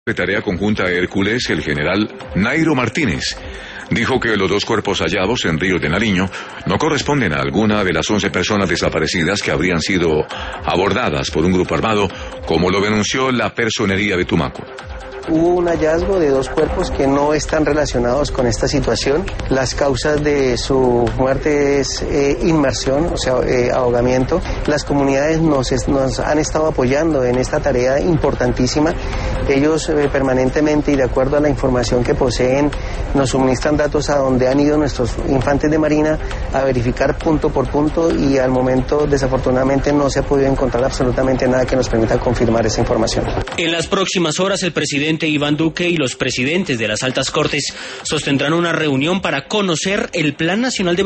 De tarea conjunta de Hércules, el general Nairo Martínez dijo que los dos cuerpos hallados en Río de Nariño no corresponden a alguna de las 11 personas desaparecidas que habrían sido abordadas por un grupo armado, como lo denunció la Personería de Tumaco. Hubo un hallazgo de dos cuerpos que no están relacionados con esta situación. Las causas de su muerte es inmersión, o sea, ahogamiento. Las comunidades nos han estado apoyando en esta tarea importantísima. Ellos permanentemente y de acuerdo a la información que poseen nos suministran datos a donde han ido nuestros infantes de marina a verificar punto por punto y al momento desafortunadamente no se ha podido encontrar absolutamente nada que nos permita confirmar esa información. En las próximas horas el presidente Iván Duque y los presidentes de las altas cortes sostendrán una reunión para conocer el Plan Nacional de